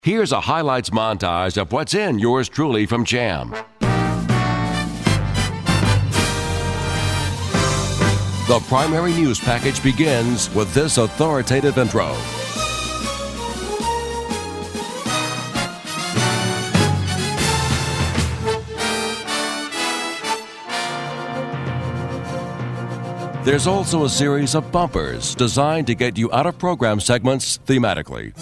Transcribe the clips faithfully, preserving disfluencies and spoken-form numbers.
Here's a highlights montage of what's in Yours Truly from Jam. The primary news package begins with this authoritative intro. There's also a series of bumpers designed to get you out of program segments thematically.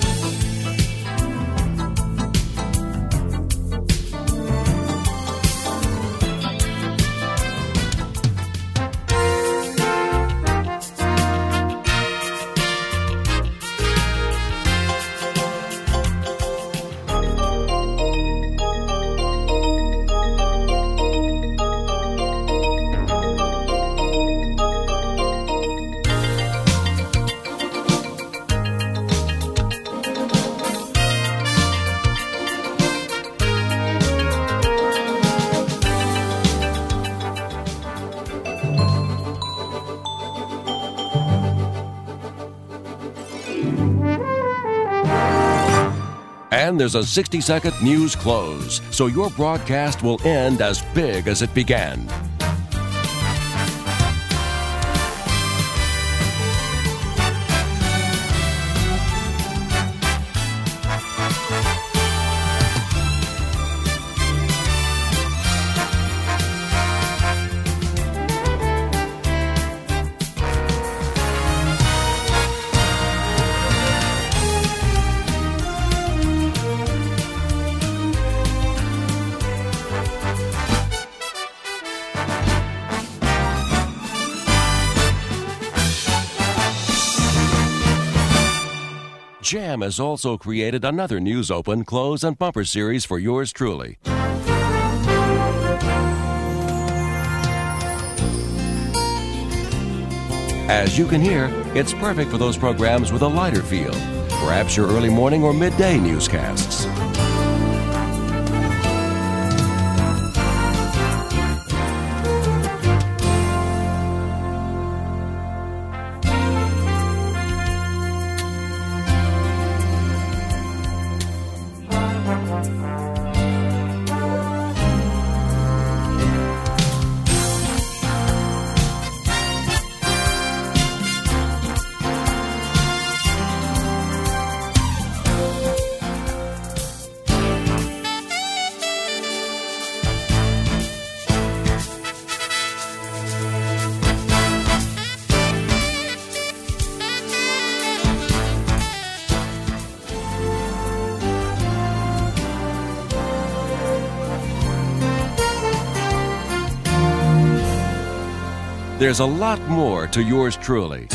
And there's a sixty-second news close, so your broadcast will end as big as it began. Jam has also created another News Open, Close, and Bumper series for Yours Truly. As you can hear, it's perfect for those programs with a lighter feel, perhaps your early morning or midday newscasts. There's a lot more to Yours Truly.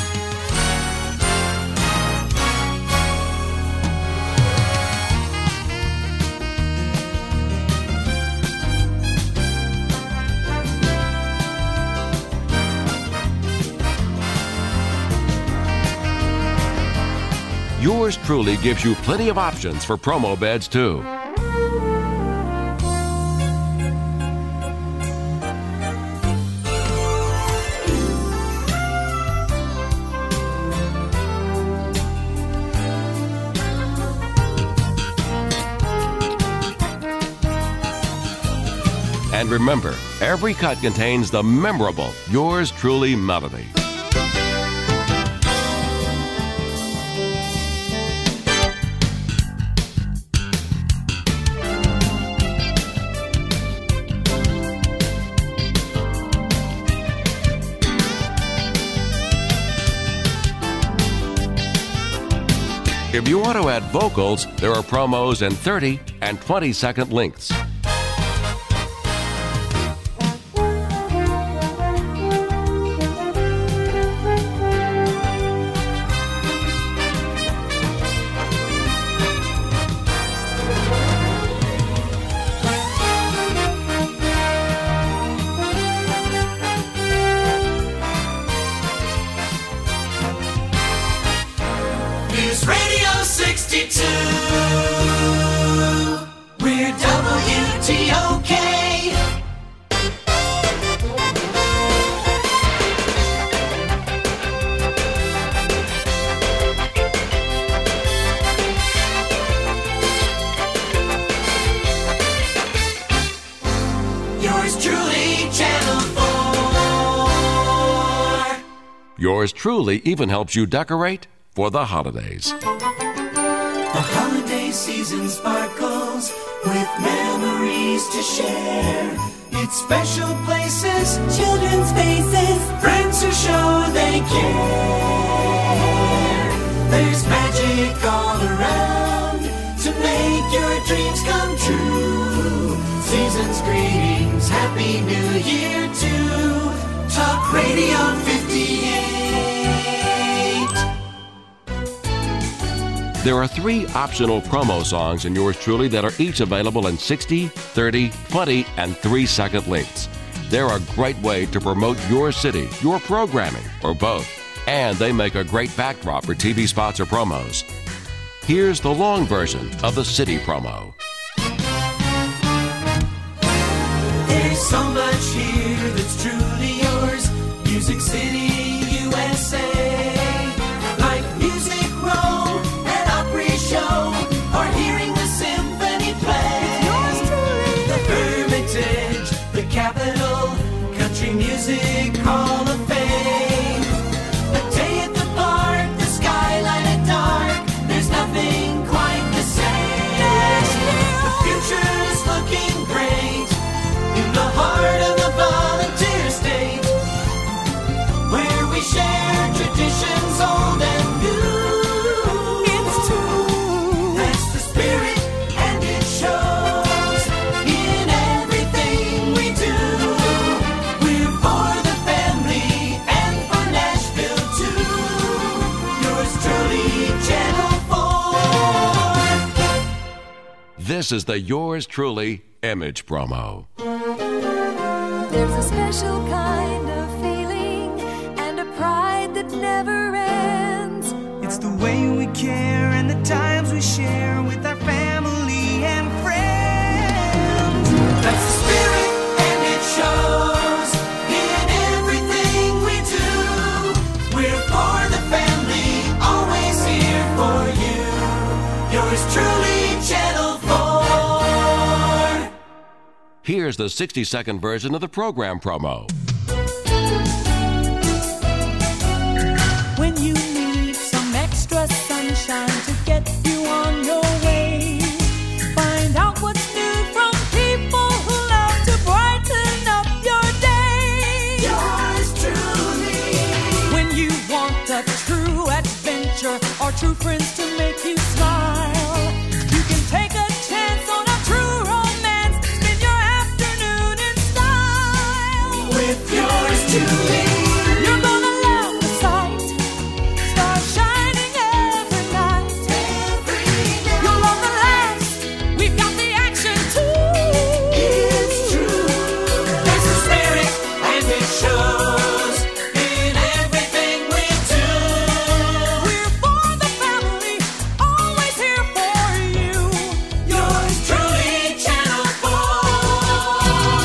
Yours Truly gives you plenty of options for promo beds, too. And remember, every cut contains the memorable Yours Truly melody. If you want to add vocals, there are promos in thirty and twenty second lengths. News Radio sixty-two. We're W Yours truly even helps you decorate for the holidays. The holiday season sparkles with memories to share. It's special places, children's faces, friends who show they care. There's magic all around to make your dreams come true. Season's greetings, Happy New Year to Talk Radio fifty-eight. There are three optional promo songs in Yours Truly that are each available in sixty, thirty, twenty, and three second lengths. They're a great way to promote your city, your programming, or both. And they make a great backdrop for T V spots or promos. Here's the long version of the city promo. There's so much here that's truly yours. Music City, U S A. Like Music Row and Opry Show, or hearing the symphony play. It's yours truly. The Hermitage, the Capitol, Country Music Hall of Fame. A day at the park, the skyline at dark. There's nothing quite the same. The future's looking great in the heart of the volunteer state, where we share traditions old and new. It's true. That's the spirit, and it shows in everything we do. We're for the family and for Nashville too. Yours truly, Channel four. This is the Yours Truly Image promo. There's a special kind of feeling and a pride that never ends. It's the way we care and the times we share with our family and friends. That's the spirit, and it shows in everything we do. We're for the family, always here for you. Yours truly, Channel four. Here's the sixty second version of the program promo. When you need some extra sunshine to get you on your way, find out what's new from people who love to brighten up your day. Yours truly. When you want a true adventure or true friends to make you smile, you can take a chance on a true romance. Spend your afternoon in style. With yours truly. You're gonna love the sight. Stars shining every night. Every night. You'll love the laughs. We've got the action too. It's true. There's a spirit, and it shows in everything we do. We're for the family, always here for you. Yours truly, Channel four.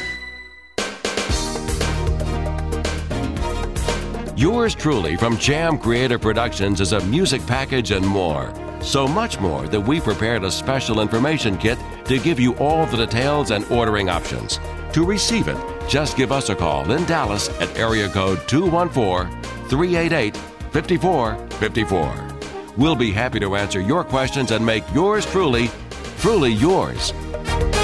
Yours truly from Jam Creative Productions is a music package and more. So much more that we prepared a special information kit to give you all the details and ordering options. To receive it, just give us a call in Dallas at area code two one four, three eight eight, five four five four. We'll be happy to answer your questions and make yours truly, truly yours.